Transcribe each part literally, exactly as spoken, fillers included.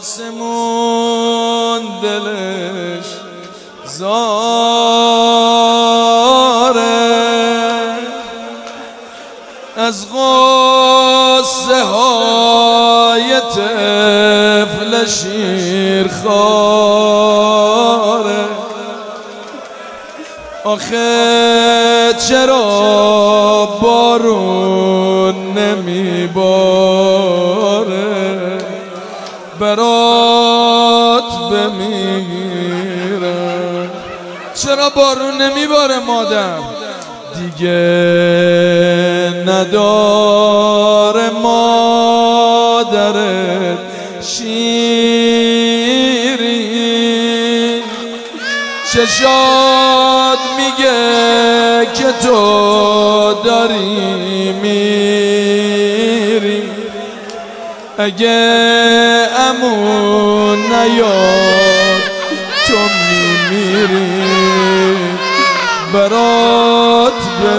آسمون دلش زاره، از غصه های طفل شیرخواره. آخه چرا بارون نمیباره، برات بمیرم. چرا بارون نمیباره مادر؟ دیگه نداره مادرت شیری، چشات میگه که تو داری میری. اگه امون نیاد تو میمیری، برات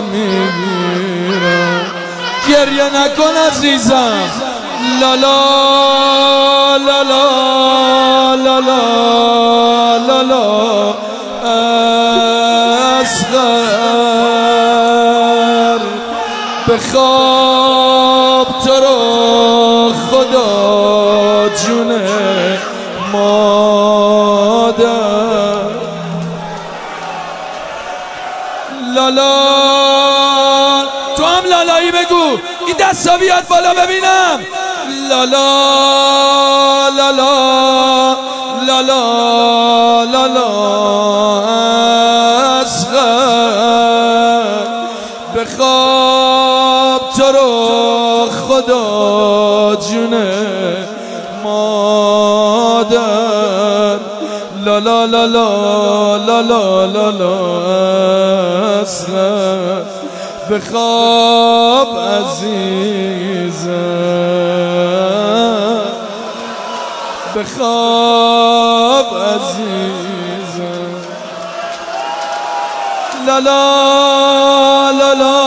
بمیرم. گریه نکن عزیزم، لالا لالا لالا لالا اصغر. بخواب تو رو خدا جونه مادر. لالا تو هم لالایی بگو، این دستا بیاد بالا ببینم. لالا لالا لالا لالا اصغر. بخواب تو رو خدا جونه مادر. لالا لالا لالا لالا اصغر. بخواب عزیزم، بخواب عزیزم. لالا لالا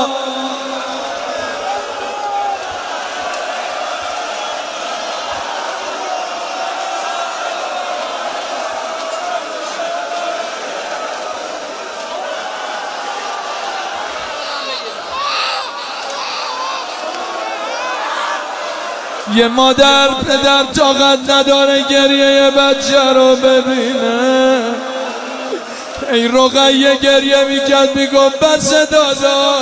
یه مادر پدر طاقت نداره گریه بچه رو ببینه. ای رقیه گریه میکرد میگفت بس دادا.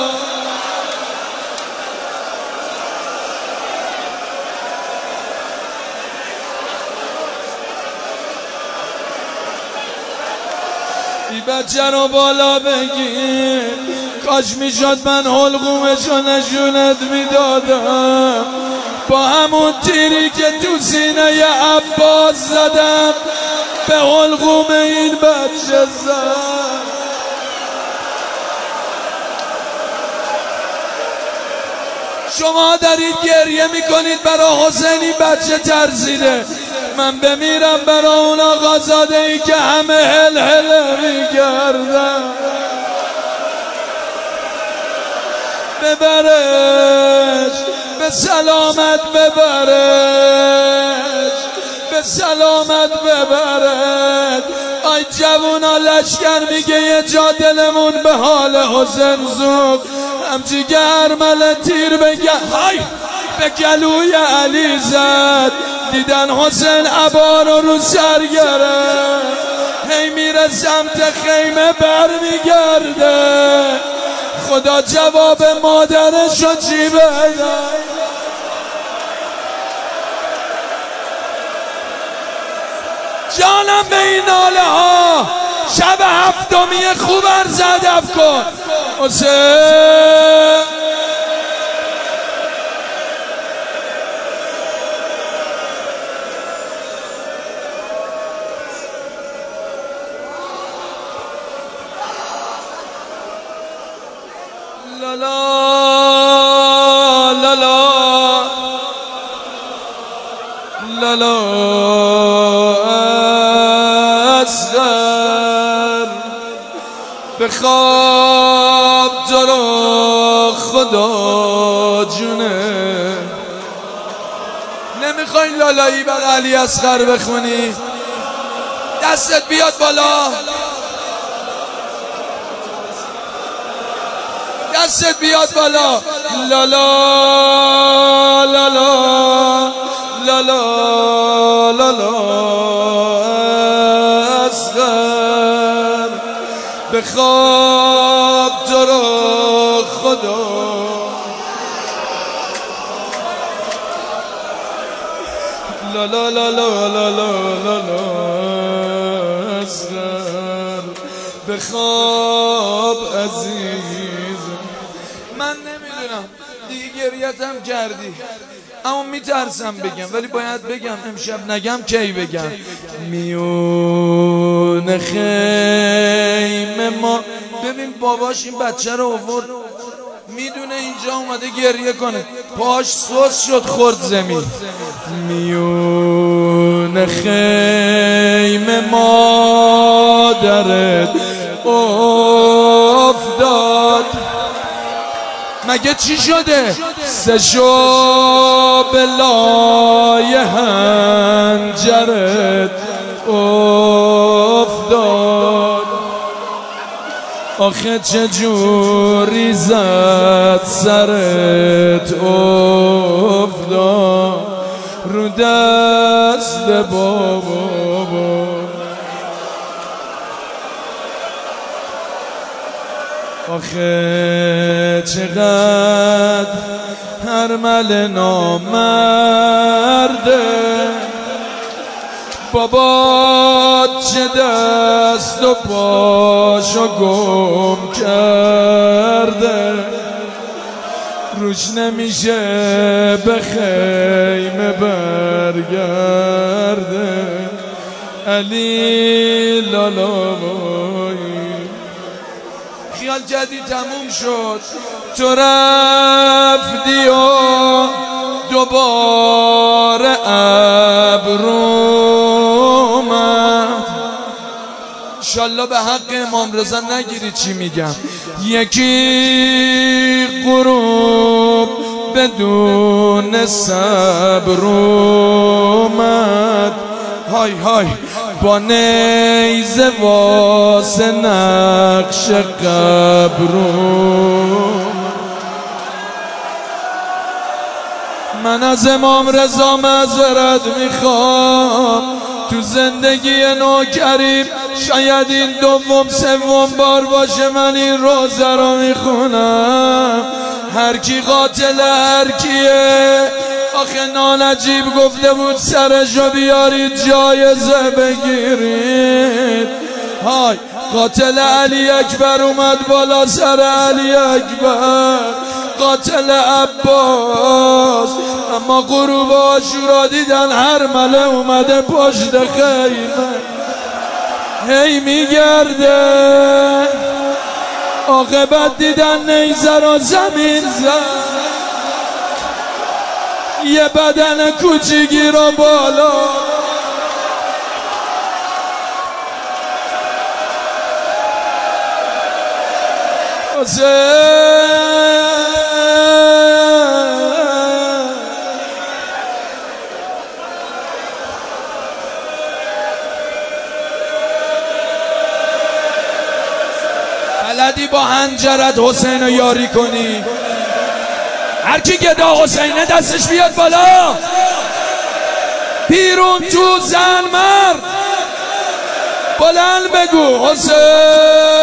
ای بچه رو بالا بگی، کاش میشد من حلقومشو نشونت میدادم. با همون تیری که تو سینه عباس زدم به حلقوم این بچه زد. شما دارید گریه میکنید برای حسین، این بچه ترسیده. من بمیرم برای اون آقازاده ای که همه هل هل میگردن. ببرش به سلامت، ببرش به سلامت، ببرد. آی جوونا لشکر میگه یه جا دلمون به حال حسین زوب. همچی گرمل تیر بگه های به گلوی علی زد. دیدن حسین عبا رو رو سر گرفت، هی میره سمت خیمه بر میگرده. خدا جواب مادرشو چی بده؟ جانم به این ناله ها. شب هفتمی خوب عرض ادب کن حسین. لالا لالا لالا اصغر. بخواب تو رو خدا جونه. نمیخوای لالایی بر علی اصغر بخونی؟ دستت بیاد بالا، دستت بیاد بالا. لالا لالا لالا لالا اصغر بخواب تو رو خدا. لالا لالا لالا لالا اصغر بخواب عزیز. من نمیدونم دیگه گریتم کردی، اما میترسم بگم، ولی باید بگم. امشب نگم کی بگم؟ میون خیمه ما. ببین باباش این بچه رو آورد، میدونه اینجا اومده گریه کنه، پاش سوس شد خورد زمین. میون خیمه مادرت افتاد. مگه چی شده؟ سشو بلای هنجرت افتاد. آخه چجوری زد سرت افتاد رو دست بابا. آخه چقدر هرمل نامرده، بابا چه دست و پاشو گم کرده، روش نمیشه به خیمه برگرده. علی لالای خیال جدید تموم شد، تو رفتی و دوباره ابر اومد. انشالله به حق امام رضا نگیری چی میگم. یکی غروب بدون صبر اومد، های های با نیزه واسه نقش قبر. من از امام رضا معذرت میخوام، تو زندگی نوکریم شاید این دوم سوم بار باشه من این روزه رو میخونم. هر کی قاتل هر کیه؟ آخه نانجیب گفته بود سرشو بیارید جایزه بگیرید. های قاتل علی اکبر اومد بالا سر علی اکبر، قاتل عباس، اما غروب عاشورا دیدن هر مله اومده پشت خیمه هی میگرده. عاقبت دیدن نیزه را زمین زد، یه بدن کوچیکی را بالا. بلدی با هنجرت حسین رو یاری کنی؟ هر کی گدا حسینه دستش بیاد بالا. بیرون تو زن مرد بلند بگو حسین.